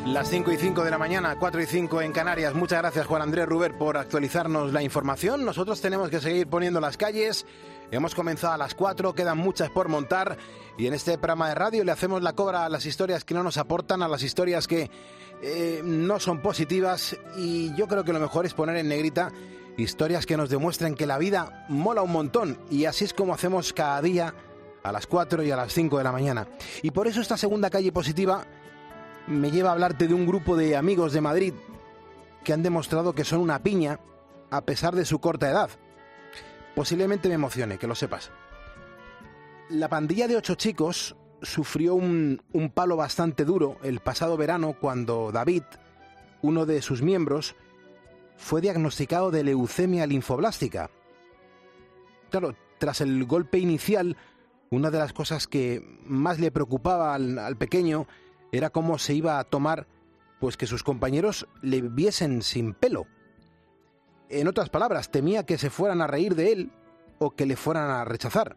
Las 5:05 de la mañana, 4:05 en Canarias. Muchas gracias, Juan Andrés Ruber, por actualizarnos la información. Nosotros tenemos que seguir poniendo las calles. Hemos comenzado a las 4, quedan muchas por montar. Y en este programa de radio le hacemos la cobra a las historias que no nos aportan, a las historias que no son positivas. Y yo creo que lo mejor es poner en negrita historias que nos demuestren que la vida mola un montón. Y así es como hacemos cada día a las 4 y a las 5 de la mañana. Y por eso esta segunda calle positiva me lleva a hablarte de un grupo de amigos de Madrid que han demostrado que son una piña a pesar de su corta edad. Posiblemente me emocione, que lo sepas. La pandilla de 8 chicos sufrió un palo bastante duro el pasado verano cuando David, uno de sus miembros, fue diagnosticado de leucemia linfoblástica. Claro, tras el golpe inicial, una de las cosas que más le preocupaba al pequeño era cómo se iba a tomar, pues que sus compañeros le viesen sin pelo. En otras palabras, temía que se fueran a reír de él o que le fueran a rechazar.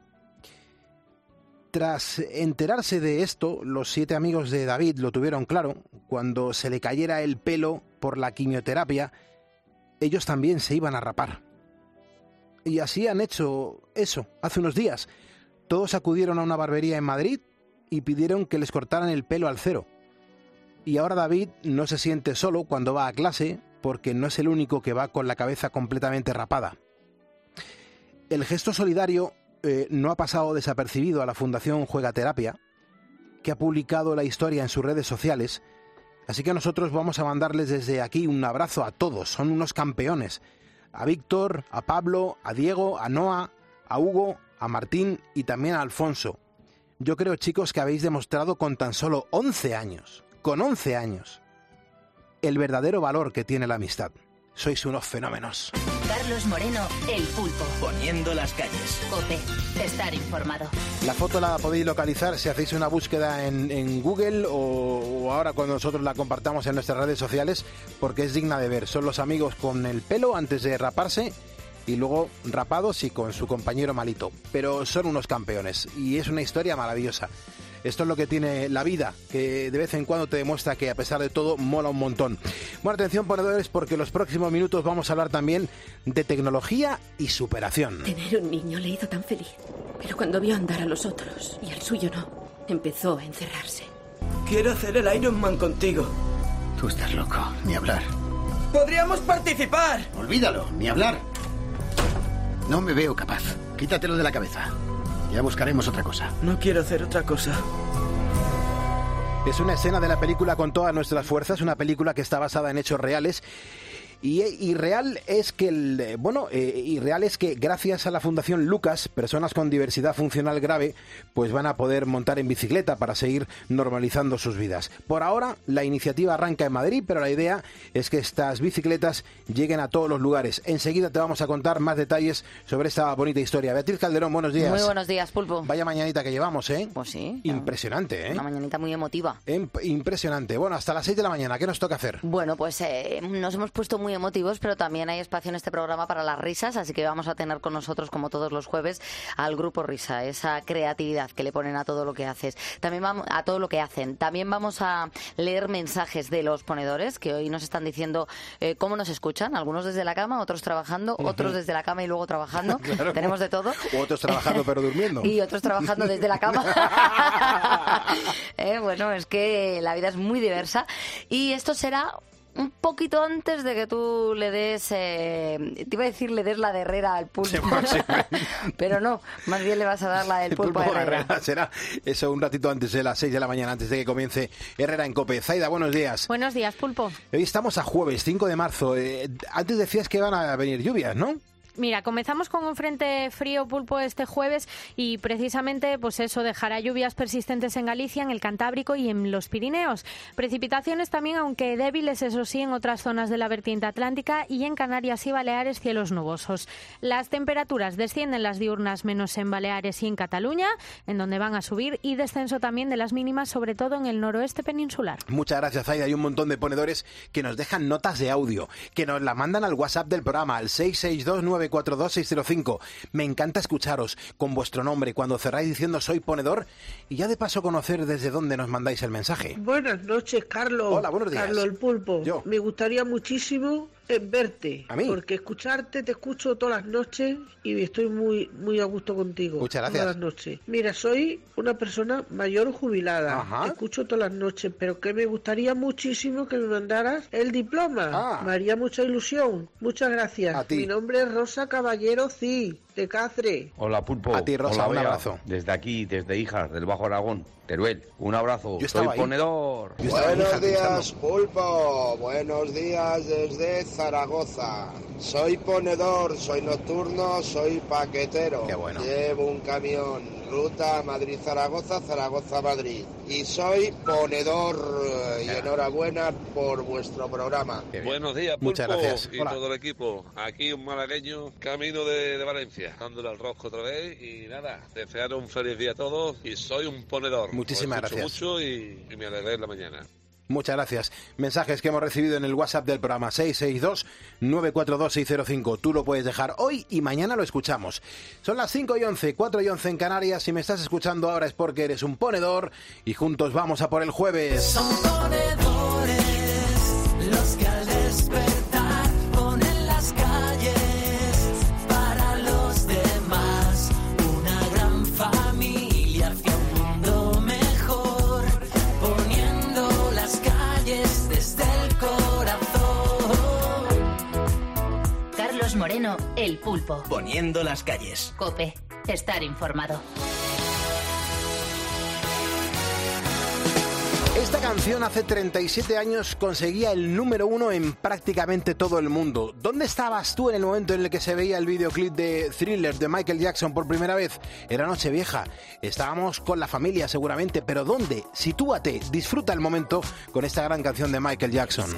Tras enterarse de esto, los 7 amigos de David lo tuvieron claro. Cuando se le cayera el pelo por la quimioterapia, ellos también se iban a rapar. Y así han hecho eso, hace unos días. Todos acudieron a una barbería en Madrid y pidieron que les cortaran el pelo al cero. Y ahora David no se siente solo cuando va a clase, porque no es el único que va con la cabeza completamente rapada. El gesto solidario no ha pasado desapercibido a la Fundación Juegaterapia, que ha publicado la historia en sus redes sociales, así que nosotros vamos a mandarles desde aquí un abrazo a todos, son unos campeones. A Víctor, a Pablo, a Diego, a Noa, a Hugo, a Martín y también a Alfonso. Yo creo, chicos, que habéis demostrado con tan solo 11 años, el verdadero valor que tiene la amistad. Sois unos fenómenos. Carlos Moreno, El Pulpo. Poniendo las calles. COPE. Estar informado. La foto la podéis localizar si hacéis una búsqueda en Google o ahora cuando nosotros la compartamos en nuestras redes sociales, porque es digna de ver. Son los amigos con el pelo antes de raparse y luego rapados y con su compañero malito. Pero son unos campeones y es una historia maravillosa. Esto es lo que tiene la vida, que de vez en cuando te demuestra que a pesar de todo mola un montón. Bueno, atención ponedores, porque en los próximos minutos vamos a hablar también de tecnología y superación. Tener un niño le hizo tan feliz, pero cuando vio andar a los otros y al suyo no, empezó a encerrarse. Quiero hacer el Iron Man contigo. Tú estás loco, ni hablar. ¡Podríamos participar! Olvídalo, ni hablar. No me veo capaz. Quítatelo de la cabeza. Ya buscaremos otra cosa. No quiero hacer otra cosa. Es una escena de la película Con todas nuestras fuerzas, una película que está basada en hechos reales. Y real es que gracias a la Fundación Lucas, personas con diversidad funcional grave pues van a poder montar en bicicleta para seguir normalizando sus vidas. Por ahora la iniciativa arranca en Madrid, pero la idea es que estas bicicletas lleguen a todos los lugares. Enseguida te vamos a contar más detalles sobre esta bonita historia. Beatriz Calderón, buenos días. Muy buenos días, Pulpo. Vaya mañanita que llevamos, ¿eh? Pues sí. Impresionante, ¿eh? Una mañanita muy emotiva. Impresionante. Bueno, hasta las 6 de la mañana, ¿qué nos toca hacer? Bueno, pues nos hemos puesto muy emotivos, pero también hay espacio en este programa para las risas, así que vamos a tener con nosotros, como todos los jueves, al Grupo Risa, esa creatividad que le ponen a todo lo que haces. También a todo lo que hacen. También vamos a leer mensajes de los ponedores, que hoy nos están diciendo cómo nos escuchan, algunos desde la cama, otros trabajando, otros desde la cama y luego trabajando. Claro. Tenemos de todo. O otros trabajando pero durmiendo. Y otros trabajando desde la cama. Bueno, es que la vida es muy diversa. Y esto será un poquito antes de que tú le des, te iba a decir le des la de Herrera al Pulpo, sí, pero no, más bien le vas a dar la del Pulpo a Herrera. Será eso un ratito antes de las 6 de la mañana, antes de que comience Herrera en COPE. Zaida, buenos días. Buenos días, Pulpo. Hoy estamos a jueves, 5 de marzo. Antes decías que van a venir lluvias, ¿no? Mira, comenzamos con un frente frío, Pulpo, este jueves y precisamente pues eso dejará lluvias persistentes en Galicia, en el Cantábrico y en los Pirineos. Precipitaciones también, aunque débiles, eso sí, en otras zonas de la vertiente atlántica y en Canarias y Baleares, cielos nubosos. Las temperaturas descienden las diurnas menos en Baleares y en Cataluña, en donde van a subir, y descenso también de las mínimas, sobre todo en el noroeste peninsular. Muchas gracias, Zaida. Hay un montón de ponedores que nos dejan notas de audio, que nos la mandan al WhatsApp del programa, al 662 942-605. Me encanta escucharos con vuestro nombre cuando cerráis diciendo soy ponedor y ya de paso conocer desde dónde nos mandáis el mensaje. Buenas noches, Carlos. Hola, buenos días. Carlos el Pulpo. Yo. Me gustaría muchísimo verte. ¿A mí? Porque escucharte, te escucho todas las noches y estoy muy a gusto contigo. Muchas gracias. Todas las noches. Mira, soy una persona mayor jubilada. Ajá. Te escucho todas las noches, pero que me gustaría muchísimo que me mandaras el diploma. Me haría mucha ilusión. Muchas gracias. A ti. Mi nombre es Rosa Caballero de Cáceres. Hola, Pulpo. A ti, Rosa, Hola, un Bea. abrazo. Desde aquí, desde Hijas, del Bajo Aragón, Teruel. Un abrazo. Yo Soy estaba ahí. ponedor. Yo estaba en Buenos Hijas días, pensando. Pulpo. Buenos días desde Zaragoza. Soy ponedor, soy nocturno, soy paquetero. Qué bueno. Llevo un camión, ruta Madrid-Zaragoza, Zaragoza-Madrid. Y soy ponedor. Y enhorabuena por vuestro programa. Buenos días, Pulpo. Muchas gracias. Y Hola. todo el equipo. Aquí un malagueño, camino de Valencia, dándole al rosco otra vez. Y nada, desear un feliz día a todos. Y soy un ponedor. Muchísimas Os escucho gracias. mucho y me alegré en la mañana. Muchas gracias. Mensajes que hemos recibido en el WhatsApp del programa 662-942-605. Tú lo puedes dejar hoy y mañana lo escuchamos. Son las 5:11, 4:11 en Canarias. Si me estás escuchando ahora es porque eres un ponedor y juntos vamos a por el jueves. Son ponedores los que al despertar ponen las calles para los demás. Una gran familia hacia un mundo mejor, poniendo las calles desde el corazón. Carlos Moreno, El Pulpo. Poniendo las calles. COPE. Estar informado. Esta canción hace 37 años conseguía el número 1 en prácticamente todo el mundo. ¿Dónde estabas tú en el momento en el que se veía el videoclip de Thriller de Michael Jackson por primera vez? Era Nochevieja. Estábamos con la familia seguramente, pero ¿dónde? Sitúate, disfruta el momento con esta gran canción de Michael Jackson.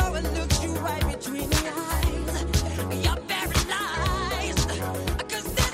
Between the eyes, you're paralyzed, 'cause this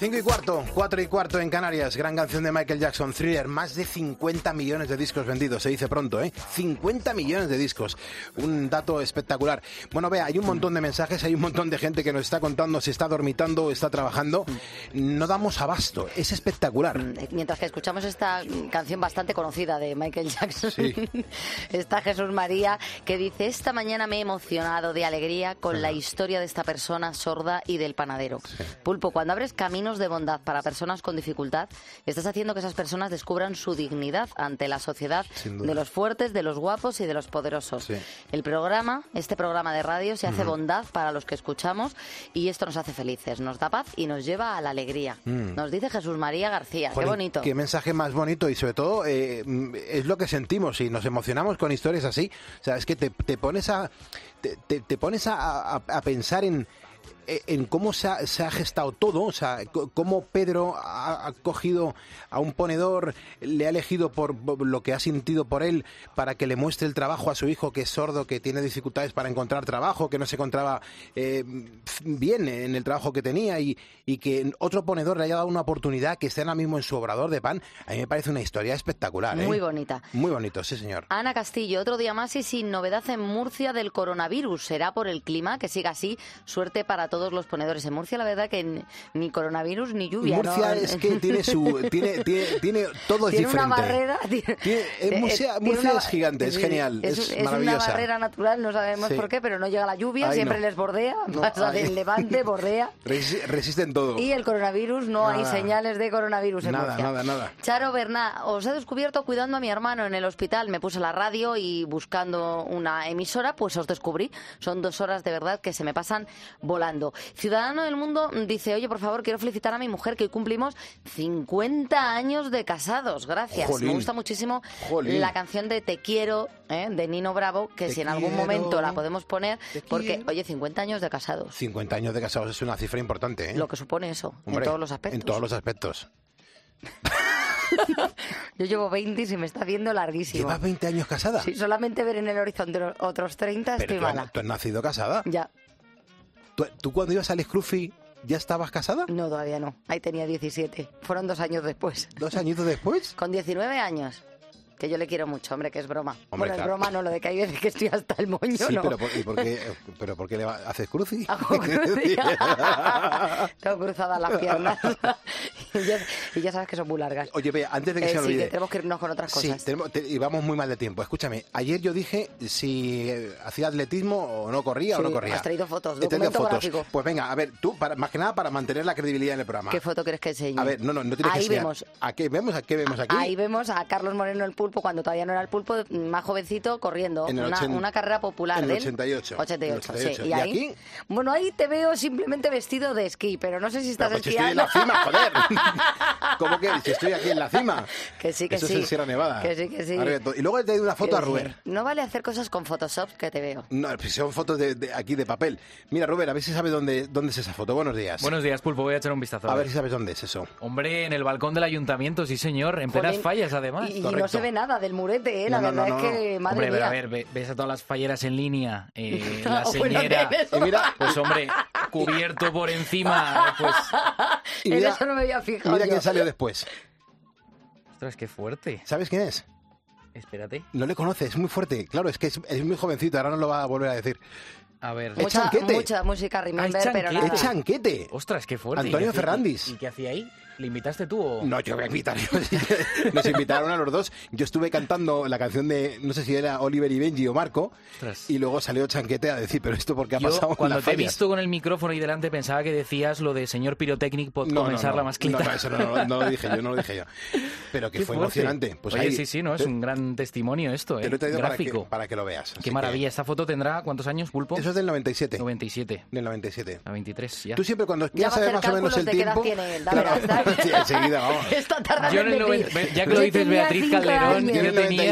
5:15, 4:15 en Canarias. Gran canción de Michael Jackson, Thriller. Más de 50 millones de discos vendidos, se dice pronto, ¿eh? 50 millones de discos. Un dato espectacular. Bueno, vea, hay un montón de mensajes, hay un montón de gente que nos está contando si está dormitando o está trabajando. No damos abasto, es espectacular. Mientras que escuchamos esta canción bastante conocida de Michael Jackson, Sí. está Jesús María, que dice: esta mañana me he emocionado de alegría con la historia de esta persona sorda y del panadero. Pulpo, cuando abres caminos de bondad para personas con dificultad, estás haciendo que esas personas descubran su dignidad ante la sociedad Sin duda. de los fuertes, de los guapos y de los poderosos. Sí. Este programa de radio se hace bondad para los que escuchamos y esto nos hace felices, nos da paz y nos lleva a la alegría. Nos dice Jesús María García. Jolín, Qué bonito. Qué mensaje más bonito y sobre todo es lo que sentimos y nos emocionamos con historias así. O sea, es que te pones te pones a pensar en cómo se ha gestado todo, o sea, cómo Pedro ha cogido a un ponedor, le ha elegido por lo que ha sentido por él para que le muestre el trabajo a su hijo que es sordo, que tiene dificultades para encontrar trabajo, que no se encontraba bien en el trabajo que tenía y que otro ponedor le haya dado una oportunidad que esté ahora mismo en su obrador de pan. A mí me parece una historia espectacular, ¿eh? Muy bonita. Muy bonito, sí, señor. Ana Castillo, otro día más y sin novedad en Murcia del coronavirus. ¿Será por el clima? Que siga así. Suerte para todos los ponedores. En Murcia, la verdad que ni coronavirus ni lluvia. Murcia, ¿no? es que tiene todo es tiene diferente. una barrera. Murcia es gigante, es genial, es maravillosa. una barrera natural, no sabemos Sí. por qué, pero no llega la lluvia, Ay, siempre no. les bordea, No, pasa ay. del levante, bordea. Resisten todo. Y el coronavirus, no hay Nada. señales de coronavirus en Nada, Murcia. nada. Charo Berná, os he descubierto cuidando a mi hermano en el hospital. Me puse la radio y buscando una emisora, pues os descubrí. Son 2 horas de verdad que se me pasan volando. Ciudadano del Mundo dice: oye, por favor, quiero felicitar a mi mujer que hoy cumplimos 50 años de casados. Gracias. Jolín. Me gusta muchísimo Jolín. la canción de Te quiero, de Nino Bravo, que Te si en algún quiero, momento la podemos poner, te porque, quiero. oye, 50 años de casados. 50 años de casados es una cifra importante, ¿eh? Lo que supone eso, Hombre, en todos los aspectos. En todos los aspectos. Yo llevo 20 y se me está haciendo larguísimo. ¿Llevas 20 años casada? Sí, solamente ver en el horizonte otros 30 Pero estoy mala. ¿tú has nacido casada? Ya. ¿Tú cuando ibas al Scruffy ya estabas casada? No, todavía no. Ahí tenía 17. Fueron 2 años después. ¿2 añitos después? Con 19 años. Que yo le quiero mucho, hombre, que es broma. Hombre, bueno, claro. es broma no, lo de que hay veces que estoy hasta el moño, Sí, ¿no? pero ¿por qué haces cruci? Hago cruci. Tengo cruzadas las piernas. y ya sabes que son muy largas. Oye, vea, antes de que se me Sí, olvide. que tenemos que irnos con otras Sí, cosas. y vamos muy mal de tiempo. Escúchame, ayer yo dije si hacía atletismo o no corría o no Sí, corría. has traído fotos, He traído documento fotos. gráfico. Pues venga, a ver, tú, más que nada para mantener la credibilidad en el programa. ¿Qué foto quieres que enseñe? A ver, no tienes que Ahí enseñar. vemos. ¿A qué vemos aquí? Ahí vemos a Carlos Moreno el Pulpo, cuando todavía no era el Pulpo, más jovencito, corriendo. En el Una carrera popular en el del 88. 88, En el 88. sí. ¿Y ahí, aquí? Bueno, ahí te veo simplemente vestido de esquí, pero no sé si estás Pero pues si estoy en esquiando. la cima, joder. ¿Cómo que? Si estoy aquí en la cima. Que sí, que Eso sí. es en Sierra Nevada. Que sí, que sí. Ahora, y luego te doy una foto a Que Ruber. sí. No vale hacer cosas con Photoshop, que te veo. No, pues son fotos de aquí de papel. Mira, Ruber, a ver si sabes dónde es esa foto. Buenos días. Buenos días, Pulpo. Voy a echar un vistazo. A ver si sabes dónde es eso. Hombre, en el balcón del ayuntamiento, sí señor. En plenas Jolín, fallas, además. Y no se ve nada del murete, ¿eh? La No, verdad no, es que, madre Hombre, mía. a ver, ves a todas las falleras en línea. La Bueno, señera. en eso- Y mira, Pues hombre, cubierto por encima. Pues. y en mira, eso no me había fijado mira yo. quién salió después. Ostras, qué fuerte. ¿Sabes quién es? Espérate. No le conoces, es muy fuerte. Claro, es que es muy jovencito, ahora no lo va a volver a decir. A ver. Es Chanquete. Mucha música remember, Ah, es pero Chanquete. nada. Es Chanquete. Ostras, qué fuerte. Antonio ¿Y qué hacía- Ferrandis. ¿Y qué hacía ahí? ¿Le invitaste tú o...? No, yo voy a invitar. Nos invitaron a los dos. Yo estuve cantando la canción de, no sé si era Oliver y Benji o Marco, Ostras. y luego salió Chanquete a decir, pero esto porque ha Yo, pasado en cuando las te he fallas. visto con el micrófono ahí delante, pensaba que decías lo de señor Pyrotechnic por comenzar la masclita. No, eso no lo dije yo, no lo dije yo. Pero que Qué fue fuerte. emocionante. Pues Oye, ahí, sí, no, es un gran testimonio esto, te lo he traído gráfico. para que lo veas. Así Qué que- maravilla. ¿Esta foto tendrá cuántos años, Pulpo? Eso es del 97. 97. Del 97. A 23, ya. Tú siempre cuando Ya quieras va a saber hacer más o menos cálculos el de qué edad tiempo... tiene él, Claro, ¿verdad? sí, enseguida, vamos. Está tardando Yo en el en noven- decir. ya que lo Yo dices, tenía Beatriz 5 Calderón, años. Yo en yo el tenía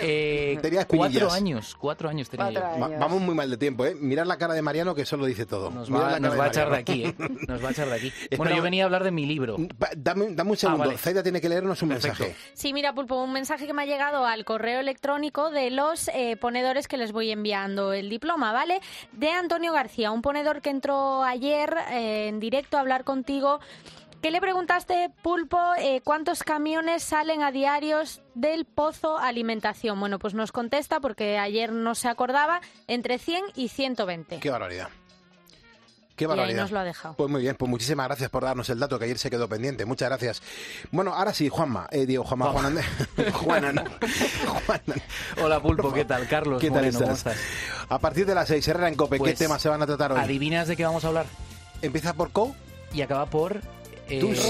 97 tenía espinillas. 4 años tenía yo. 4 años. Vamos muy mal de tiempo, ¿eh? Mirad la cara de Mariano, que eso lo dice todo. Nos Mirad va, la nos cara va a echar de Mariano. aquí, ¿eh? Nos va a echar de aquí. Espera, Bueno, yo venía a hablar de mi libro. Dame un segundo. vale. Zaida tiene que leernos un Perfecto. mensaje. Sí, mira, Pulpo, un mensaje que me ha llegado al correo electrónico de los ponedores que les voy enviando el diploma, ¿vale? De Antonio García, un ponedor que entró ayer en directo a hablar contigo ¿Qué le preguntaste, Pulpo? ¿Cuántos camiones salen a diarios del Pozo Alimentación? Bueno, pues nos contesta, porque ayer no se acordaba, entre 100 y 120. ¡Qué barbaridad! ¡Qué Y barbaridad! ahí nos lo ha dejado. Pues muy bien, pues muchísimas gracias por darnos el dato, que ayer se quedó pendiente. Muchas gracias. Bueno, ahora sí, Juan Andrés. Juan. Hola, Pulpo, ¿qué tal? Carlos ¿Qué tal Moreno, ¿cómo estás? estás? A partir de las 6, Herrera en COPE, Pues, ¿qué temas se van a tratar hoy? ¿Adivinas de qué vamos a hablar? ¿Empieza por Co? Y acaba por... Tus.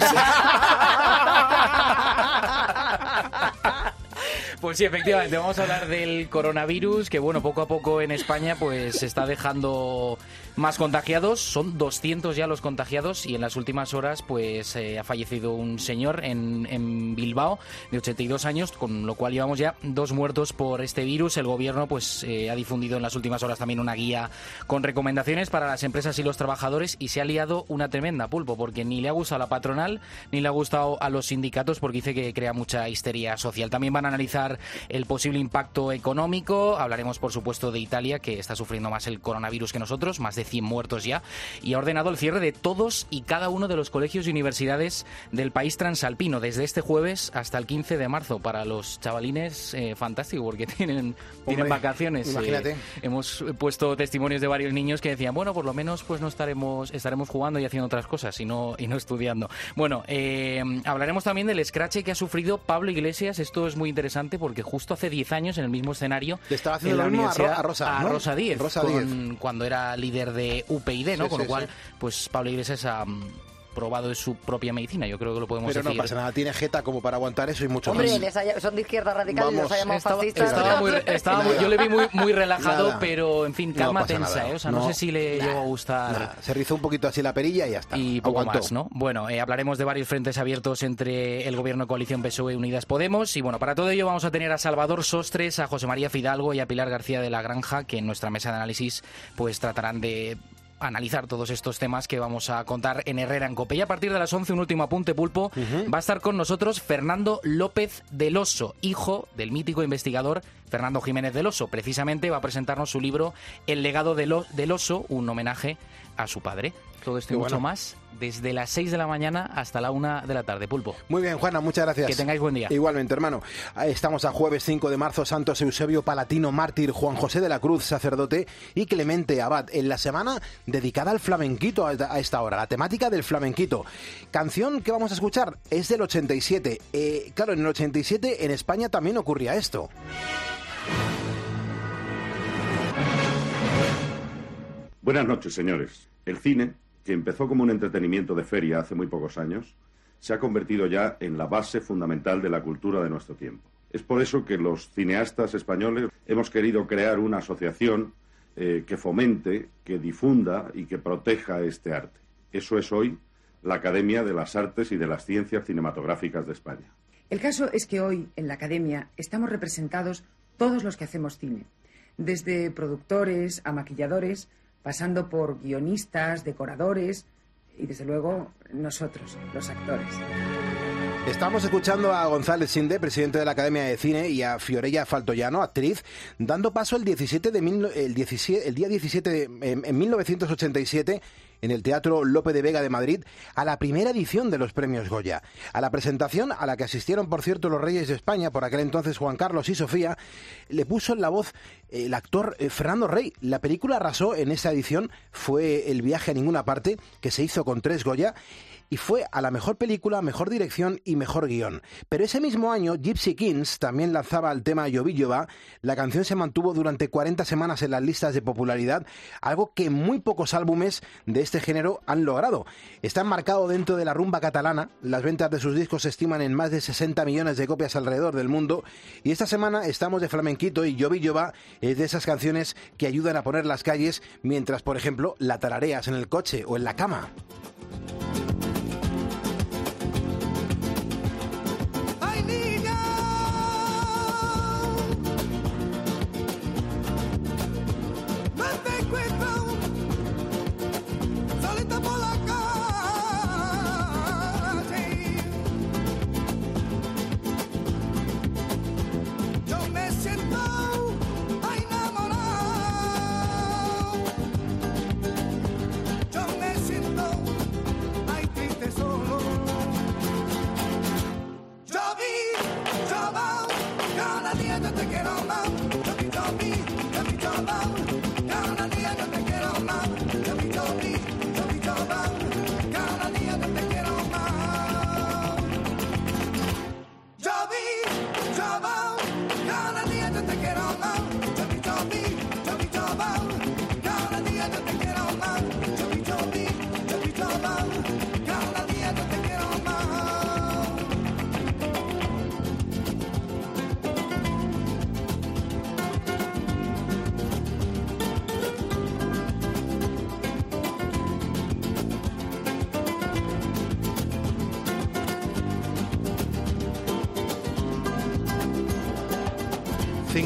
Pues sí, efectivamente, vamos a hablar del coronavirus, que bueno, poco a poco en España pues se está dejando más contagiados. Son 200 ya los contagiados, y en las últimas horas pues ha fallecido un señor en Bilbao de 82 años, con lo cual llevamos ya 2 muertos por este virus. El gobierno pues ha difundido en las últimas horas también una guía con recomendaciones para las empresas y los trabajadores, y se ha liado una tremenda, Pulpo, porque ni le ha gustado a la patronal ni le ha gustado a los sindicatos, porque dice que crea mucha histeria social. También van a analizar el posible impacto económico. Hablaremos, por supuesto, de Italia, que está sufriendo más el coronavirus que nosotros, más de 100 muertos ya, y ha ordenado el cierre de todos y cada uno de los colegios y universidades del país transalpino, desde este jueves hasta el 15 de marzo. Para los chavalines, fantástico, porque tienen vacaciones. Imagínate. Hemos puesto testimonios de varios niños que decían, bueno, por lo menos pues no estaremos jugando y haciendo otras cosas y no estudiando. Bueno, hablaremos también del escrache que ha sufrido Pablo Iglesias. Esto es muy interesante, porque justo hace 10 años, en el mismo escenario, le estaba haciendo en la lo mismo universidad, a Rosa Díez, cuando era líder de UPyD, ¿no? Sí, con lo cual, sí. pues Pablo Iglesias ha probado de su propia medicina, yo creo que lo podemos Pero decir. no pasa nada, tiene jeta como para aguantar eso y mucho Hombre, más. son de izquierda radical y los ha llamado fascistas. Yo le vi muy relajado, Nada. pero en fin, calma No pasa tensa, nada. O sea, no sé si le llegó a gustar. Nada. Se rizó un poquito así la perilla y ya está. Y poco Aguantó. más, ¿no? Bueno, hablaremos de varios frentes abiertos entre el gobierno coalición PSOE y Unidas Podemos. Y bueno, para todo ello vamos a tener a Salvador Sostres, a José María Fidalgo y a Pilar García de la Granja, que en nuestra mesa de análisis pues tratarán de analizar todos estos temas que vamos a contar en Herrera en COPE. Y a partir de las 11, un último apunte, Pulpo. Va a estar con nosotros Fernando López del Oso, hijo del mítico investigador Fernando Jiménez del Oso. Precisamente va a presentarnos su libro El legado del oso, un homenaje a su padre. Todo esto y mucho más desde las 6 de la mañana hasta la 1 de la tarde, Pulpo. Muy bien, Juana, muchas gracias. Que tengáis buen día. Igualmente, hermano. Estamos a jueves 5 de marzo, Santos Eusebio Palatino, mártir, Juan José de la Cruz, sacerdote, y Clemente Abad, en la semana dedicada al flamenquito a esta hora, la temática del flamenquito. Canción que vamos a escuchar es del 87. Claro, en el 87 en España también ocurría esto. Buenas noches, señores. El cine, que empezó como un entretenimiento de feria hace muy pocos años, se ha convertido ya en la base fundamental de la cultura de nuestro tiempo. Es por eso que los cineastas españoles hemos querido crear una asociación que fomente, que difunda y que proteja este arte. Eso es hoy la Academia de las Artes y de las Ciencias Cinematográficas de España. El caso es que hoy, en la Academia, estamos representados todos los que hacemos cine, desde productores a maquilladores, pasando por guionistas, decoradores y, desde luego, nosotros, los actores. Estamos escuchando a González Sinde, presidente de la Academia de Cine, y a Fiorella Faltoyano, actriz, dando paso el día 17 en 1987 en el Teatro Lope de Vega de Madrid a la primera edición de los Premios Goya. A la presentación, a la que asistieron, por cierto, los Reyes de España, por aquel entonces Juan Carlos y Sofía, le puso en la voz el actor Fernando Rey. La película arrasó en esa edición, fue El viaje a ninguna parte, que se hizo con 3 Goya, y fue a la mejor película, mejor dirección y mejor guión. Pero ese mismo año, Gypsy Kings también lanzaba el tema Jovillova. La canción se mantuvo durante 40 semanas en las listas de popularidad, algo que muy pocos álbumes de este género han logrado. Está enmarcado dentro de la rumba catalana. Las ventas de sus discos se estiman en más de 60 millones de copias alrededor del mundo. Y esta semana estamos de flamenquito, y Jovillova es de esas canciones que ayudan a poner las calles mientras, por ejemplo, la tarareas en el coche o en la cama. Yo me siento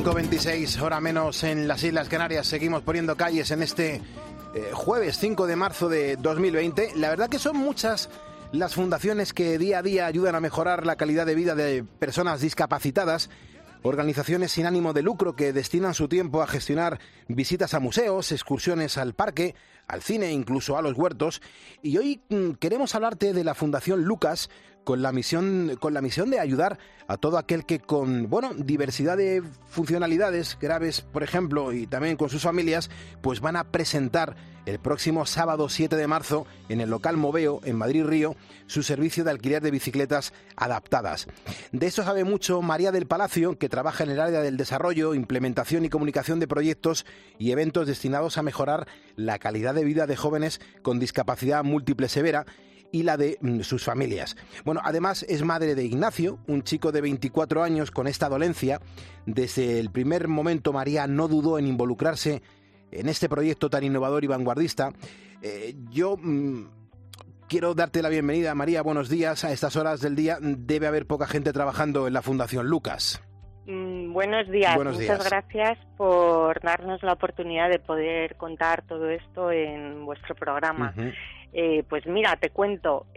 5:26, hora menos en las Islas Canarias. Seguimos poniendo calles en este jueves 5 de marzo de 2020. La verdad que son muchas las fundaciones que día a día ayudan a mejorar la calidad de vida de personas discapacitadas. Organizaciones sin ánimo de lucro que destinan su tiempo a gestionar visitas a museos, excursiones al parque, al cine, incluso a los huertos. Y hoy queremos hablarte de la Fundación Lucas, con la misión de ayudar a todo aquel que con diversidad de funcionalidades graves, por ejemplo, y también con sus familias, pues van a presentar el próximo sábado 7 de marzo en el local Moveo, en Madrid Río, su servicio de alquiler de bicicletas adaptadas. De eso sabe mucho María del Palacio, que trabaja en el área del desarrollo, implementación y comunicación de proyectos y eventos destinados a mejorar la calidad de vida de jóvenes con discapacidad múltiple severa y la de sus familias. Bueno, además es madre de Ignacio, un chico de 24 años con esta dolencia. Desde el primer momento María no dudó en involucrarse en este proyecto tan innovador y vanguardista. Yo quiero darte la bienvenida, María. Buenos días. A estas horas del día debe haber poca gente trabajando en la Fundación Lucas. Buenos días. Muchas gracias por darnos la oportunidad de poder contar todo esto en vuestro programa. Pues mira, te cuento,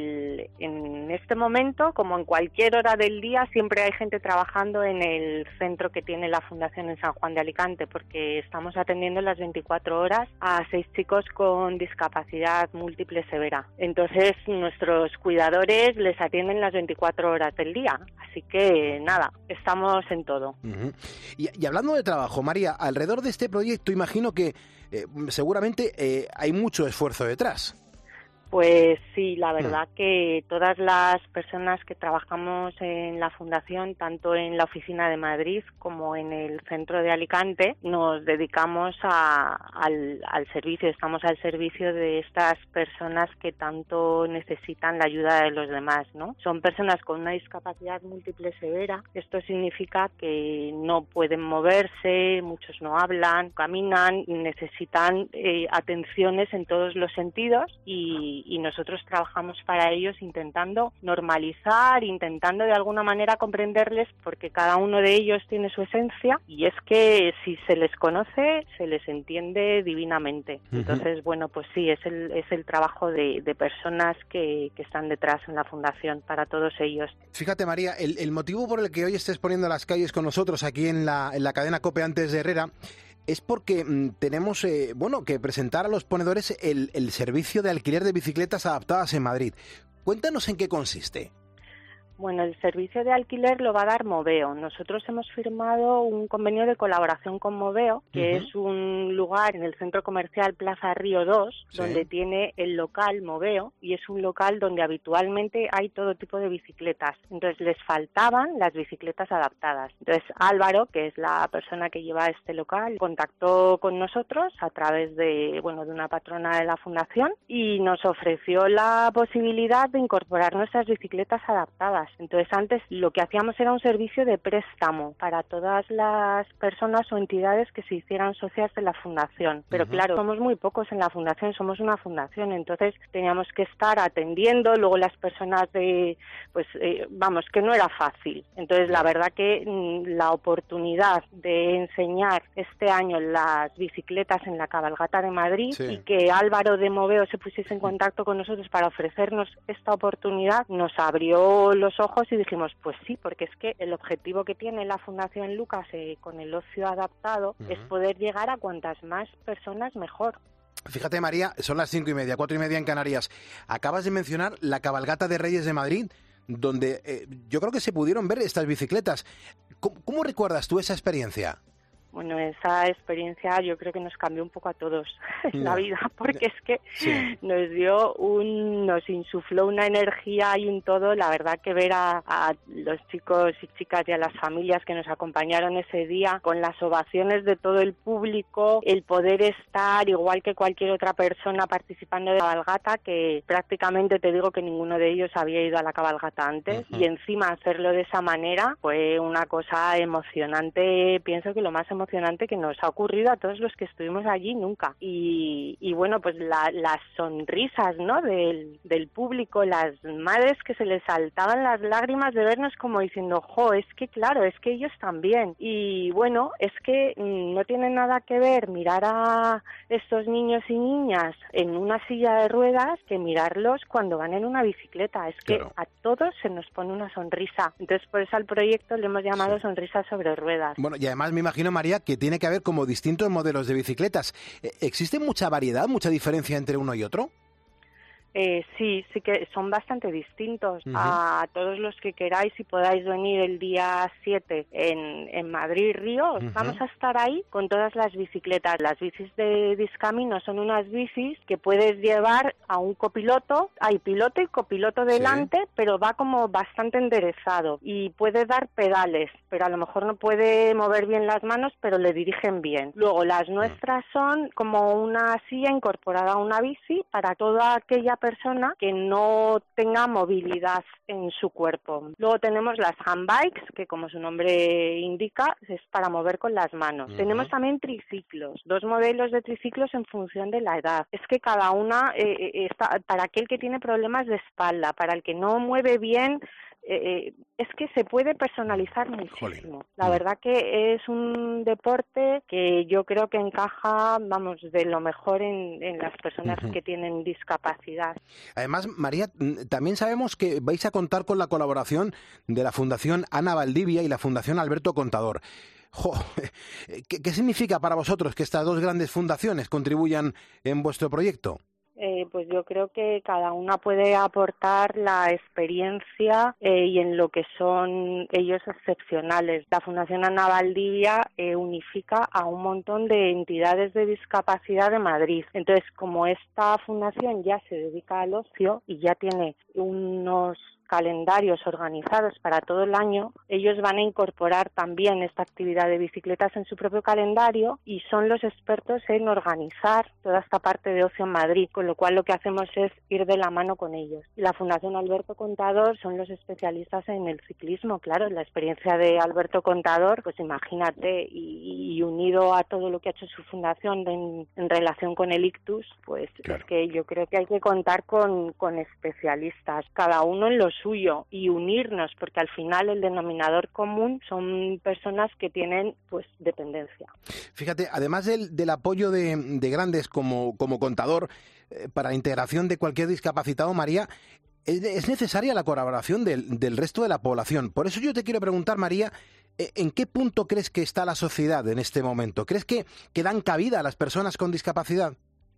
en este momento, como en cualquier hora del día, siempre hay gente trabajando en el centro que tiene la Fundación en San Juan de Alicante, porque estamos atendiendo las 24 horas a 6 chicos con discapacidad múltiple severa. Entonces, nuestros cuidadores les atienden las 24 horas del día. Así que, nada, estamos en todo. Y hablando de trabajo, María, alrededor de este proyecto imagino que seguramente hay mucho esfuerzo detrás. Pues sí, la verdad que todas las personas que trabajamos en la Fundación, tanto en la oficina de Madrid como en el centro de Alicante, nos dedicamos al servicio, estamos al servicio de estas personas que tanto necesitan la ayuda de los demás, ¿no? Son personas con una discapacidad múltiple severa. Esto significa que no pueden moverse, muchos no hablan, caminan, necesitan atenciones en todos los sentidos y nosotros trabajamos para ellos intentando normalizar, intentando de alguna manera comprenderles, porque cada uno de ellos tiene su esencia y es que si se les conoce, se les entiende divinamente. Entonces, bueno, pues sí, es el trabajo de personas que están detrás en la Fundación para todos ellos. Fíjate, María, el motivo por el que hoy estés poniendo las calles con nosotros aquí en la cadena COPE antes de Herrera es porque tenemos que presentar a los ponedores el servicio de alquiler de bicicletas adaptadas en Madrid. Cuéntanos en qué consiste. Bueno, el servicio de alquiler lo va a dar Moveo. Nosotros hemos firmado un convenio de colaboración con Moveo, que es un lugar en el centro comercial Plaza Río 2, donde tiene el local Moveo, y es un local donde habitualmente hay todo tipo de bicicletas. Entonces les faltaban las bicicletas adaptadas. Entonces Álvaro, que es la persona que lleva este local, contactó con nosotros a través de una patrona de la Fundación y nos ofreció la posibilidad de incorporar nuestras bicicletas adaptadas. Entonces antes lo que hacíamos era un servicio de préstamo para todas las personas o entidades que se hicieran socias de la Fundación. Pero claro, somos muy pocos en la Fundación, somos una fundación, entonces teníamos que estar atendiendo, luego las personas que no era fácil. Entonces la verdad que la oportunidad de enseñar este año las bicicletas en la cabalgata de Madrid y que Álvaro de Moveo se pusiese en contacto con nosotros para ofrecernos esta oportunidad nos abrió los ojos y dijimos, pues sí, porque es que el objetivo que tiene la Fundación Lucas con el ocio adaptado es poder llegar a cuantas más personas mejor. Fíjate, María, son las 5:30, 4:30 en Canarias. Acabas de mencionar la cabalgata de Reyes de Madrid, donde yo creo que se pudieron ver estas bicicletas. ¿Cómo recuerdas tú esa experiencia? Bueno, esa experiencia yo creo que nos cambió un poco a todos la vida, porque es que nos insufló una energía y un todo. La verdad que ver a los chicos y chicas y a las familias que nos acompañaron ese día, con las ovaciones de todo el público, el poder estar igual que cualquier otra persona participando de la cabalgata, que prácticamente te digo que ninguno de ellos había ido a la cabalgata antes, y encima hacerlo de esa manera fue una cosa emocionante, pienso que lo más emocionante emocionante que nos ha ocurrido a todos los que estuvimos allí nunca. Y bueno, pues las sonrisas, ¿no?, del público, las madres que se les saltaban las lágrimas de vernos como diciendo, jo, es que claro, es que ellos también. Y bueno, es que no tiene nada que ver mirar a estos niños y niñas en una silla de ruedas que mirarlos cuando van en una bicicleta. Es que a todos se nos pone una sonrisa. Entonces, por eso al proyecto le hemos llamado Sonrisas sobre Ruedas. Bueno, y además me imagino, María, que tiene que haber como distintos modelos de bicicletas. ¿Existe mucha variedad, mucha diferencia entre uno y otro? Sí que son bastante distintos. A todos los que queráis y podáis venir el día 7 en Madrid Río, vamos a estar ahí con todas las bicicletas. Las bicis de Discamino son unas bicis que puedes llevar a un copiloto, hay piloto y copiloto delante, pero va como bastante enderezado y puede dar pedales, pero a lo mejor no puede mover bien las manos, pero le dirigen bien. Luego las nuestras son como una silla incorporada a una bici para toda aquella persona que no tenga movilidad en su cuerpo. Luego tenemos las handbikes, que como su nombre indica, es para mover con las manos. Tenemos también triciclos, 2 modelos de triciclos en función de la edad. Es que cada una está para aquel que tiene problemas de espalda, para el que no mueve bien, es que se puede personalizar muchísimo. La verdad que es un deporte que yo creo que encaja, vamos, de lo mejor en las personas que tienen discapacidad. Además, María, también sabemos que vais a contar con la colaboración de la Fundación Ana Valdivia y la Fundación Alberto Contador. ¿Qué significa para vosotros que estas 2 grandes fundaciones contribuyan en vuestro proyecto? Pues yo creo que cada una puede aportar la experiencia y en lo que son ellos excepcionales. La Fundación Ana Valdivia unifica a un montón de entidades de discapacidad de Madrid. Entonces, como esta fundación ya se dedica al ocio y ya tiene unos calendarios organizados para todo el año, ellos van a incorporar también esta actividad de bicicletas en su propio calendario y son los expertos en organizar toda esta parte de ocio en Madrid, con lo cual lo que hacemos es ir de la mano con ellos. La Fundación Alberto Contador son los especialistas en el ciclismo, claro, la experiencia de Alberto Contador, pues imagínate, y unido a todo lo que ha hecho su fundación en relación con el ictus, pues es que yo creo que hay que contar con especialistas, cada uno en los suyo y unirnos, porque al final el denominador común son personas que tienen pues dependencia. Fíjate, además del apoyo de grandes como Contador para la integración de cualquier discapacitado, María, es necesaria la colaboración del resto de la población. Por eso yo te quiero preguntar, María, ¿en qué punto crees que está la sociedad en este momento? ¿Crees que dan cabida a las personas con discapacidad?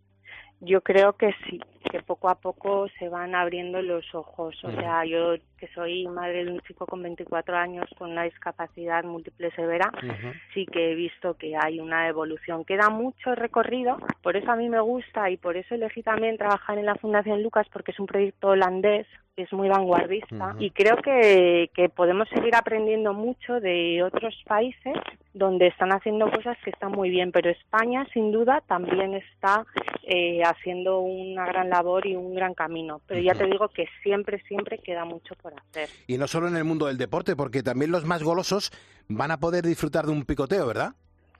Yo creo que sí, que poco a poco se van abriendo los ojos. O sea, yo que soy madre de un chico con 24 años con una discapacidad múltiple severa, sí que he visto que hay una evolución. Queda mucho recorrido, por eso a mí me gusta y por eso elegí también trabajar en la Fundación Lucas, porque es un proyecto holandés, es muy vanguardista y creo que podemos seguir aprendiendo mucho de otros países donde están haciendo cosas que están muy bien, pero España sin duda también está haciendo una gran labor y un gran camino, pero ya te digo que siempre queda mucho por hacer. Y no solo en el mundo del deporte, porque también los más golosos van a poder disfrutar de un picoteo, ¿verdad?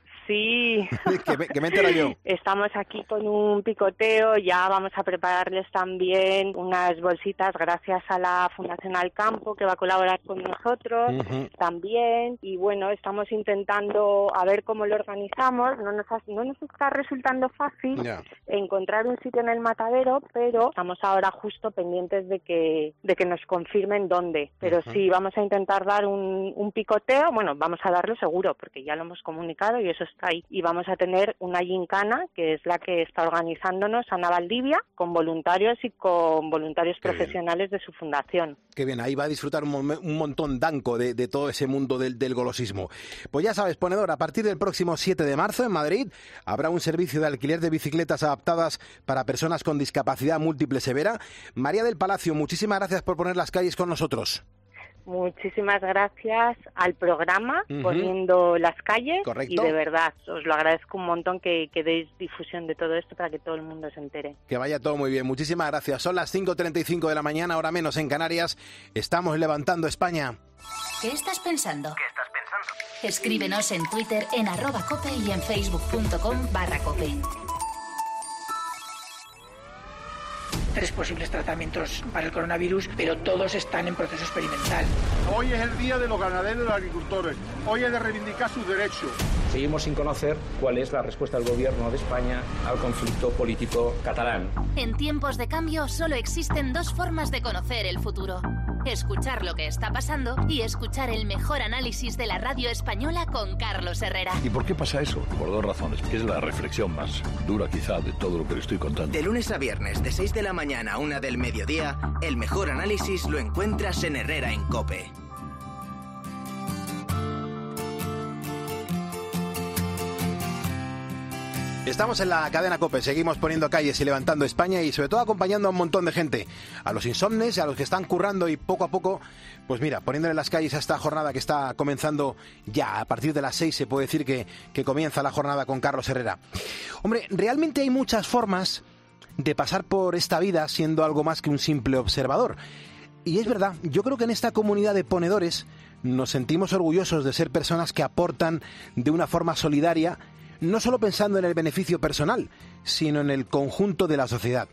Sí, que me entero yo. Estamos aquí con un picoteo, ya vamos a prepararles también unas bolsitas gracias a la Fundación Alcampo, que va a colaborar con nosotros también, y bueno, estamos intentando a ver cómo lo organizamos. No nos está resultando fácil encontrar un sitio en el matadero, pero estamos ahora justo pendientes de que nos confirmen dónde, pero sí, vamos a intentar dar un picoteo, bueno, vamos a darlo seguro, porque ya lo hemos comunicado y eso está ahí, y vamos a tener una gincana que es la que está organizándonos Ana Valdivia con voluntarios y con voluntarios profesionales de su fundación. Qué bien, ahí va a disfrutar un montón Danco de todo ese mundo del golosismo. Pues ya sabes, ponedor, a partir del próximo 7 de marzo en Madrid habrá un servicio de alquiler de bicicletas adaptadas para personas con discapacidad múltiple severa. María del Palacio, muchísimas gracias por poner las calles con nosotros. Muchísimas gracias al programa Poniendo las calles. Correcto. Y de verdad os lo agradezco un montón que deis difusión de todo esto para que todo el mundo se entere. Que vaya todo muy bien, muchísimas gracias. Son las 5:35 de la mañana, hora menos en Canarias. Estamos levantando España. ¿Qué estás pensando? ¿Qué estás pensando? Escríbenos en Twitter en @cope y en facebook.com/cope. 3 posibles tratamientos para el coronavirus, pero todos están en proceso experimental. Hoy es el día de los ganaderos y los agricultores. Hoy es de reivindicar sus derechos. Seguimos sin conocer cuál es la respuesta del gobierno de España al conflicto político catalán. En tiempos de cambio solo existen 2 formas de conocer el futuro. Escuchar lo que está pasando y escuchar el mejor análisis de la radio española con Carlos Herrera. ¿Y por qué pasa eso? Por 2 razones. Que es la reflexión más dura quizá de todo lo que le estoy contando. De lunes a viernes, de 6 de la mañana a 1 del mediodía, el mejor análisis lo encuentras en Herrera en COPE. Estamos en la cadena COPE, seguimos poniendo calles y levantando España y sobre todo acompañando a un montón de gente, a los insomnes, a los que están currando y poco a poco, pues mira, poniéndole las calles a esta jornada que está comenzando ya, a partir de las 6 se puede decir que comienza la jornada con Carlos Herrera. Hombre, realmente hay muchas formas de pasar por esta vida siendo algo más que un simple observador. Y es verdad, yo creo que en esta comunidad de ponedores nos sentimos orgullosos de ser personas que aportan de una forma solidaria, no solo pensando en el beneficio personal, sino en el conjunto de la sociedad.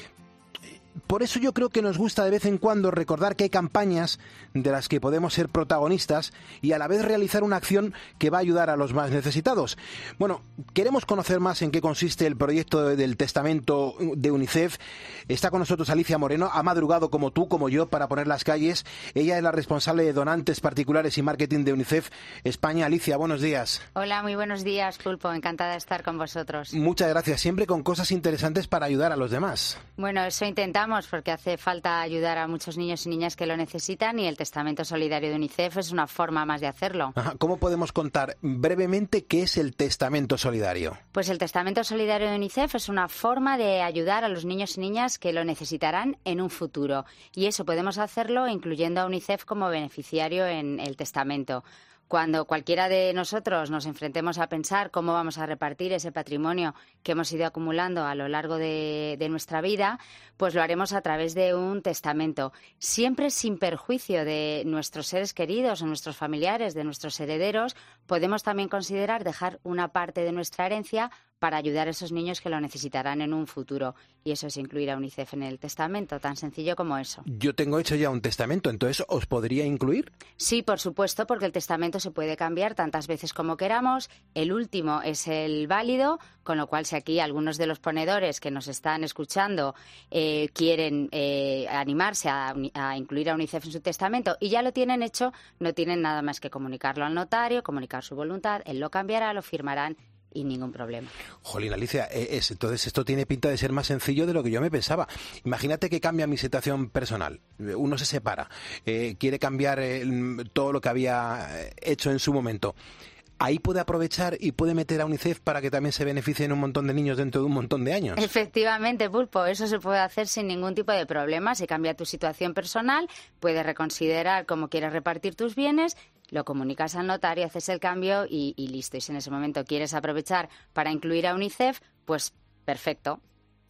Por eso yo creo que nos gusta de vez en cuando recordar que hay campañas de las que podemos ser protagonistas y a la vez realizar una acción que va a ayudar a los más necesitados. Bueno, queremos conocer más en qué consiste el proyecto del testamento de UNICEF. Está con nosotros Alicia Moreno, ha madrugado como tú, como yo, para poner las calles. Ella es la responsable de donantes particulares y marketing de UNICEF España. Alicia, buenos días. Hola, muy buenos días, Pulpo. Encantada de estar con vosotros. Muchas gracias. Siempre con cosas interesantes para ayudar a los demás. Bueno, eso intentamos porque hace falta ayudar a muchos niños y niñas que lo necesitan y el Testamento Solidario de UNICEF es una forma más de hacerlo. Ajá. ¿Cómo podemos contar brevemente qué es el Testamento Solidario? Pues el Testamento Solidario de UNICEF es una forma de ayudar a los niños y niñas que lo necesitarán en un futuro y eso podemos hacerlo incluyendo a UNICEF como beneficiario en el testamento. Cuando cualquiera de nosotros nos enfrentemos a pensar cómo vamos a repartir ese patrimonio que hemos ido acumulando a lo largo de nuestra vida, pues lo haremos a través de un testamento, siempre sin perjuicio de nuestros seres queridos, de nuestros familiares, de nuestros herederos. Podemos también considerar dejar una parte de nuestra herencia para ayudar a esos niños que lo necesitarán en un futuro. Y eso es incluir a UNICEF en el testamento, tan sencillo como eso. Yo tengo hecho ya un testamento, entonces ¿os podría incluir? Sí, por supuesto, porque el testamento se puede cambiar tantas veces como queramos. El último es el válido, con lo cual si aquí algunos de los ponedores que nos están escuchando quieren animarse a incluir a UNICEF en su testamento y ya lo tienen hecho, no tienen nada más que comunicarlo al notario, comunicar su voluntad, él lo cambiará, lo firmarán y ningún problema. Jolín, Alicia, entonces esto tiene pinta de ser más sencillo de lo que yo me pensaba. Imagínate que cambia mi situación personal. Uno se separa, quiere cambiar todo lo que había hecho en su momento. Ahí puede aprovechar y puede meter a UNICEF para que también se beneficien un montón de niños dentro de un montón de años. Efectivamente, Pulpo, eso se puede hacer sin ningún tipo de problema. Si cambia tu situación personal, puedes reconsiderar cómo quieres repartir tus bienes, lo comunicas al notario, haces el cambio y listo. Y si en ese momento quieres aprovechar para incluir a UNICEF, pues perfecto.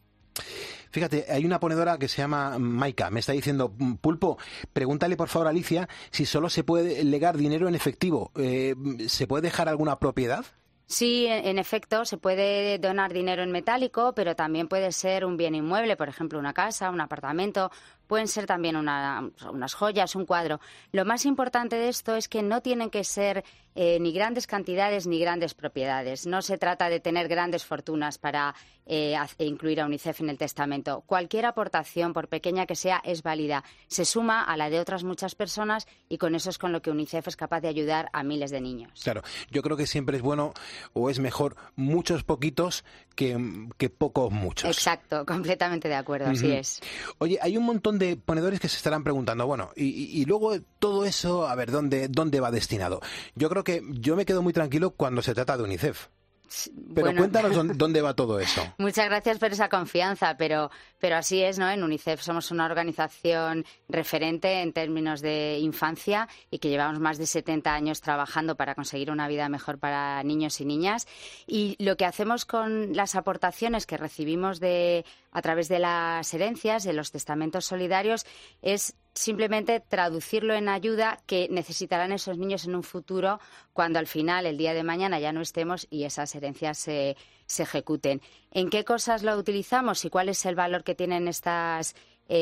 Fíjate, hay una ponedora que se llama Maika, me está diciendo, Pulpo, pregúntale por favor a Alicia si solo se puede legar dinero en efectivo. ¿Se puede dejar alguna propiedad? Sí, en efecto, se puede donar dinero en metálico, pero también puede ser un bien inmueble, por ejemplo, una casa, un apartamento, pueden ser también unas joyas, un cuadro. Lo más importante de esto es que no tienen que ser ni grandes cantidades ni grandes propiedades. No se trata de tener grandes fortunas para incluir a UNICEF en el testamento. Cualquier aportación, por pequeña que sea, es válida. Se suma a la de otras muchas personas y con eso es con lo que UNICEF es capaz de ayudar a miles de niños. Claro, yo creo que siempre es bueno o es mejor muchos poquitos que pocos muchos. Exacto, completamente de acuerdo, así es. Oye, hay un montón de ponedores que se estarán preguntando, bueno, y luego todo eso, a ver, ¿dónde va destinado? Yo creo que yo me quedo muy tranquilo cuando se trata de UNICEF. Pero bueno, cuéntanos dónde va todo eso. Muchas gracias por esa confianza, pero así es, ¿no? En UNICEF somos una organización referente en términos de infancia y que llevamos más de 70 años trabajando para conseguir una vida mejor para niños y niñas. Y lo que hacemos con las aportaciones que recibimos a través de las herencias, de los testamentos solidarios, es simplemente traducirlo en ayuda que necesitarán esos niños en un futuro cuando al final, el día de mañana, ya no estemos y esas herencias se ejecuten. ¿En qué cosas lo utilizamos y cuál es el valor que tienen estas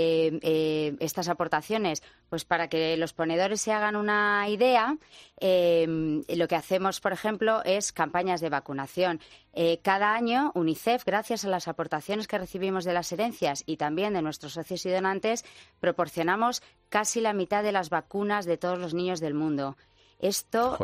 aportaciones? Pues para que los ponedores se hagan una idea, lo que hacemos, por ejemplo, es campañas de vacunación. Cada año, UNICEF, gracias a las aportaciones que recibimos de las herencias y también de nuestros socios y donantes, proporcionamos casi la mitad de las vacunas de todos los niños del mundo. Esto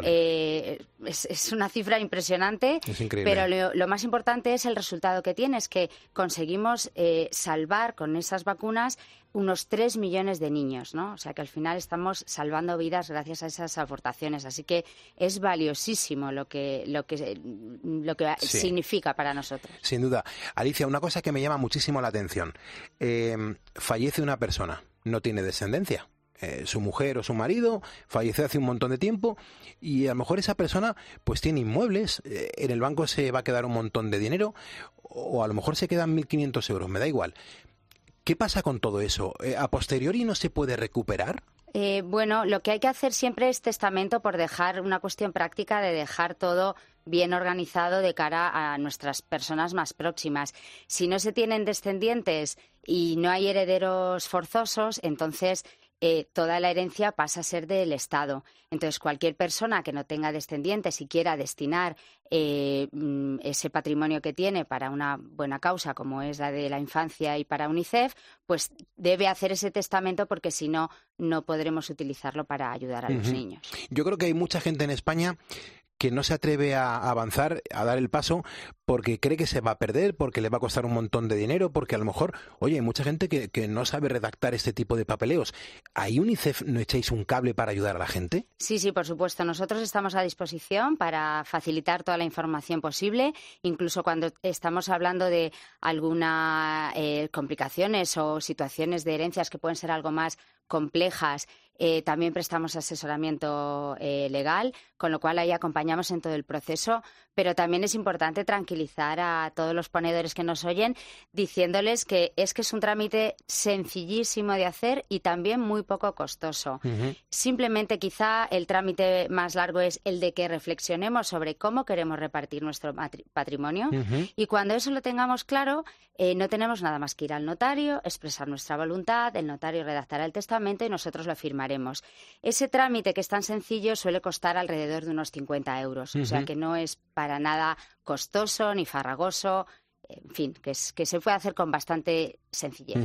es una cifra impresionante, pero lo más importante es el resultado que tiene, es que conseguimos salvar con esas vacunas unos 3 millones de niños, ¿no? O sea que al final estamos salvando vidas gracias a esas aportaciones, así que es valiosísimo lo que significa para nosotros. Sin duda. Alicia, una cosa que me llama muchísimo la atención. Fallece una persona, no tiene descendencia. Su mujer o su marido falleció hace un montón de tiempo y a lo mejor esa persona pues tiene inmuebles, en el banco se va a quedar un montón de dinero o a lo mejor se quedan 1.500 euros, me da igual. ¿Qué pasa con todo eso? ¿A posteriori no se puede recuperar? Bueno, lo que hay que hacer siempre es testamento por dejar una cuestión práctica de dejar todo bien organizado de cara a nuestras personas más próximas. Si no se tienen descendientes y no hay herederos forzosos, entonces toda la herencia pasa a ser del Estado. Entonces, cualquier persona que no tenga descendientes y quiera destinar ese patrimonio que tiene para una buena causa, como es la de la infancia y para UNICEF, pues debe hacer ese testamento porque si no, no podremos utilizarlo para ayudar a los niños. Yo creo que hay mucha gente en España que no se atreve a avanzar, a dar el paso, porque cree que se va a perder, porque le va a costar un montón de dinero, porque a lo mejor, oye, hay mucha gente que no sabe redactar este tipo de papeleos. ¿Ahí UNICEF no echáis un cable para ayudar a la gente? Sí, por supuesto. Nosotros estamos a disposición para facilitar toda la información posible, incluso cuando estamos hablando de algunas complicaciones o situaciones de herencias que pueden ser algo más complejas. También prestamos asesoramiento legal, con lo cual ahí acompañamos en todo el proceso, pero también es importante tranquilizar a todos los ponedores que nos oyen diciéndoles que es un trámite sencillísimo de hacer y también muy poco costoso. Simplemente quizá el trámite más largo es el de que reflexionemos sobre cómo queremos repartir nuestro patrimonio y cuando eso lo tengamos claro, no tenemos nada más que ir al notario, expresar nuestra voluntad, el notario redactará el testamento y nosotros lo firmaremos. Ese trámite, que es tan sencillo, suele costar alrededor de unos 50 euros. O sea que no es para nada costoso ni farragoso. En fin, que se puede hacer con bastante sencillez.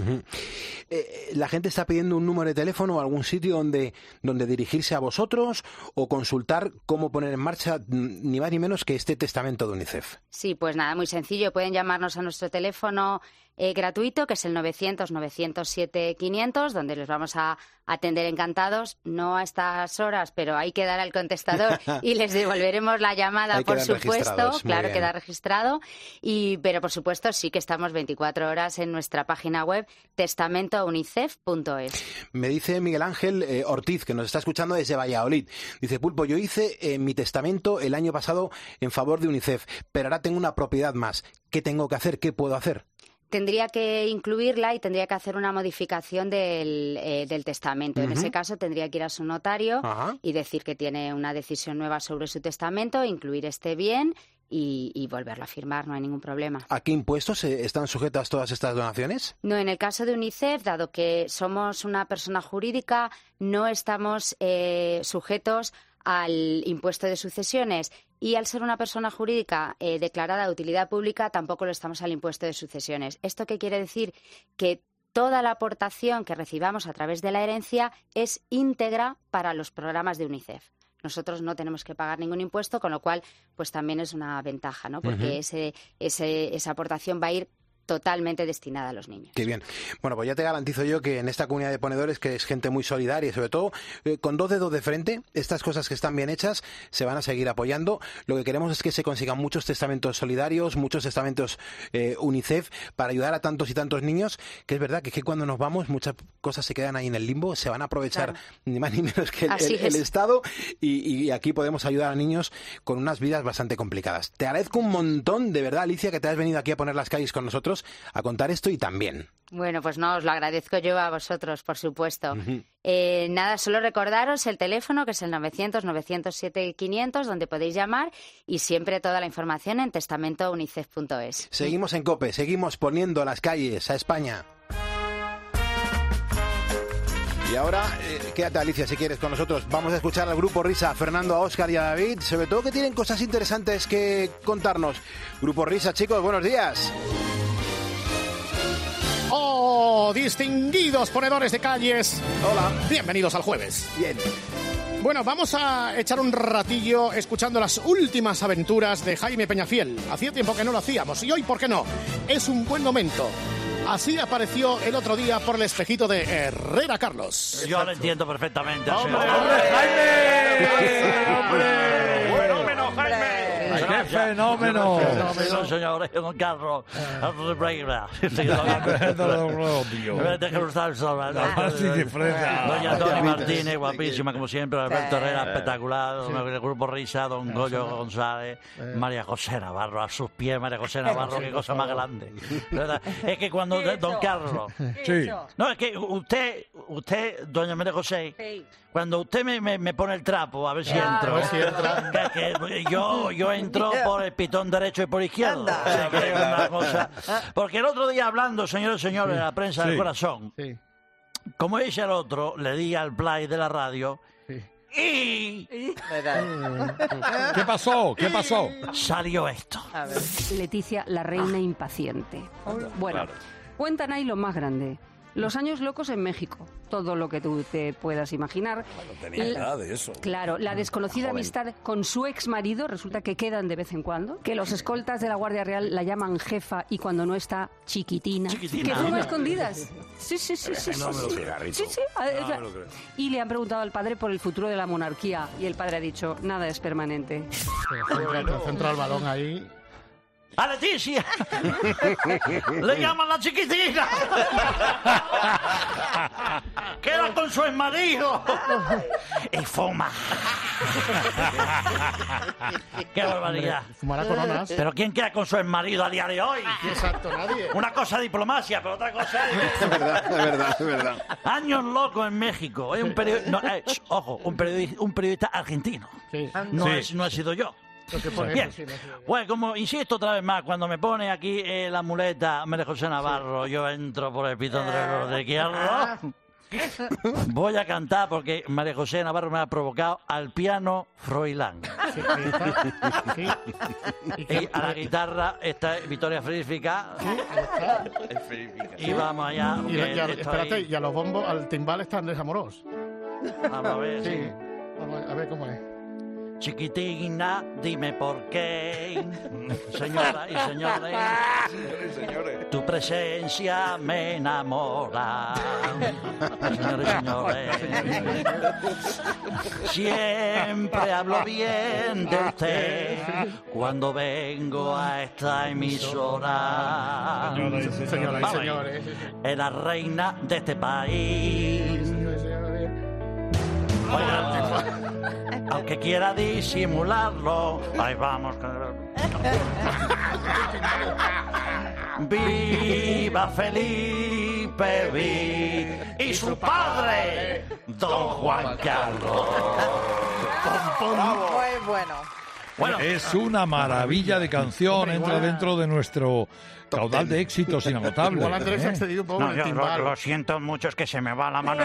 ¿La gente está pidiendo un número de teléfono o algún sitio donde dirigirse a vosotros o consultar cómo poner en marcha ni más ni menos que este testamento de UNICEF? Sí, pues nada, muy sencillo. Pueden llamarnos a nuestro teléfono gratuito, que es el 900-907-500, donde les vamos a atender encantados, no a estas horas, pero hay que dar al contestador y les devolveremos la llamada, por supuesto, claro, queda registrado, pero por supuesto sí que estamos 24 horas en nuestra página web testamentounicef.es. Me dice Miguel Ángel Ortiz, que nos está escuchando desde Valladolid, dice: Pulpo, yo hice mi testamento el año pasado en favor de UNICEF, pero ahora tengo una propiedad más. ¿Qué tengo que hacer? ¿Qué puedo hacer? Tendría que incluirla y tendría que hacer una modificación del testamento. En ese caso tendría que ir a su notario y decir que tiene una decisión nueva sobre su testamento, incluir este bien y volverlo a firmar, no hay ningún problema. ¿A qué impuestos están sujetas todas estas donaciones? No, en el caso de UNICEF, dado que somos una persona jurídica, no estamos sujetos al impuesto de sucesiones. Y al ser una persona jurídica declarada de utilidad pública, tampoco lo estamos al impuesto de sucesiones. ¿Esto qué quiere decir? Que toda la aportación que recibamos a través de la herencia es íntegra para los programas de UNICEF. Nosotros no tenemos que pagar ningún impuesto, con lo cual pues también es una ventaja, ¿no? Porque esa aportación va a ir totalmente destinada a los niños. Qué bien. Bueno, pues ya te garantizo yo que en esta comunidad de ponedores, que es gente muy solidaria y sobre todo con dos dedos de frente, estas cosas que están bien hechas se van a seguir apoyando. Lo que queremos es que se consigan muchos testamentos solidarios, muchos testamentos UNICEF para ayudar a tantos y tantos niños, que es verdad que cuando nos vamos muchas cosas se quedan ahí en el limbo, se van a aprovechar ni más ni menos que el Estado y aquí podemos ayudar a niños con unas vidas bastante complicadas. Te agradezco un montón, de verdad, Alicia, que te has venido aquí a poner las calles con nosotros a contar esto y también Bueno, pues no, os lo agradezco yo a vosotros, por supuesto. Nada, solo recordaros el teléfono, que es el 900-907-500, donde podéis llamar, y siempre toda la información en testamentounicef.es. Seguimos en COPE, seguimos poniendo las calles a España. Y ahora, quédate, Alicia, si quieres, con nosotros. Vamos a escuchar al Grupo Risa, a Fernando, a Óscar y a David, sobre todo que tienen cosas interesantes que contarnos. Grupo Risa, chicos, buenos días. ¡Oh, distinguidos ponedores de calles! Hola. Bienvenidos al jueves. Bien. Bueno, vamos a echar un ratillo escuchando las últimas aventuras de Jaime Peñafiel. Hacía tiempo que no lo hacíamos y hoy, ¿por qué no? Es un buen momento. Así apareció el otro día por el espejito de Herrera Carlos. Yo lo entiendo perfectamente. ¡Hombre, ¡Fenómeno, Jaime! ¡Qué fenómeno! ¡Fenómeno, señor don Carlos! Doña Tony Martínez, guapísima como siempre. Alberto Herrera, espectacular. El Grupo Risa, don Goyo González. María José Navarro, a sus pies, María José Navarro, qué cosa más grande. Es que cuando don Carlos... Sí. No, es que usted, doña María José, cuando usted me pone el trapo, a ver si entro. A ver si entra. Que yo entro por el pitón derecho y por izquierdo. O sea, que es una cosa... Porque el otro día hablando, señores y señores, de la prensa del corazón, como dice el otro, le di al play de la radio... ¿Y? ¿Qué pasó? ¿Qué pasó? Salió esto. A ver. Leticia, la reina impaciente. Bueno, cuentan ahí lo más grande. Los años locos en México, todo lo que tú te puedas imaginar. Bueno, tenía edad de eso. Claro, la desconocida amistad con su exmarido, resulta que quedan de vez en cuando, que los escoltas de la Guardia Real la llaman jefa y cuando no está, chiquitina. Que toma escondidas. Sí. No me lo creo. Sí. Y le han preguntado al padre por el futuro de la monarquía y el padre ha dicho, nada es permanente. Centra el balón ahí. ¡A Leticia! ¡Le llaman la chiquitina! ¡Queda con su exmarido! ¡Y fuma! ¡Qué barbaridad! Fumará coronas. ¿Pero quién queda con su exmarido a día de hoy? Exacto, nadie. Una cosa es diplomacia, pero otra cosa es... Es verdad. Años locos en México. Es un periodista argentino. Sí. No he sido yo. Bien, bueno, como insisto otra vez más, cuando me pone aquí la muleta María José Navarro, yo entro por el pitón de izquierdo. Voy a cantar porque María José Navarro me ha provocado al piano Froilán. Y a la guitarra está Victoria Frifica. Y vamos allá. Espérate, y a los bombos, al timbal está Andrés Amorós. Vamos a ver, sí. Vamos a ver cómo es. Chiquitina, dime por qué, señora y señores, tu presencia me enamora. Señores y señores, siempre hablo bien de usted cuando vengo a esta emisora. Señoras y señores. Es la reina de este país. Aunque quiera disimularlo, ahí vamos. Viva Felipe y su padre, don Juan Carlos. Muy bueno. Es una maravilla de canción, entra dentro de nuestro caudal de éxitos inagotable. Igual Andrés ha excedido un poco en el timbal. Lo siento mucho, es que se me va la mano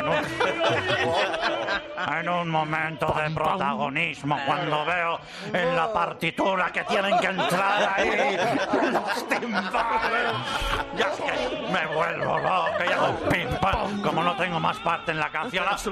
en un momento de protagonismo, cuando veo en la partitura que tienen que entrar ahí los timbales. Ya es que me vuelvo loco, ya hago pim pam, como no tengo más parte en la canción. Es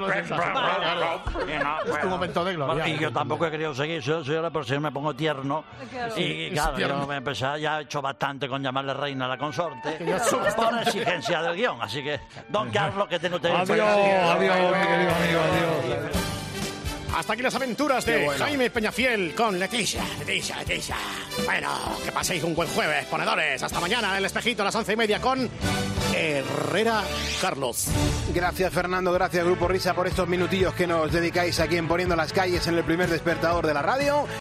tu momento de gloria. Y yo tampoco he querido seguir, señora, pero si me pongo tierno. Y claro, yo me empecé, ya he hecho bastante con llamarle reina a la consorte por exigencia del guión. Así que, don Carlos, que tengo... Adiós, mi querido amigo, adiós. Hasta aquí las aventuras de Jaime Peñafiel con Leticia. Bueno, que paséis un buen jueves, ponedores. Hasta mañana en el espejito a las 11:30 con Herrera Carlos. Gracias, Fernando. Gracias, Grupo Risa, por estos minutillos que nos dedicáis aquí en Poniendo las Calles en el primer despertador de la radio.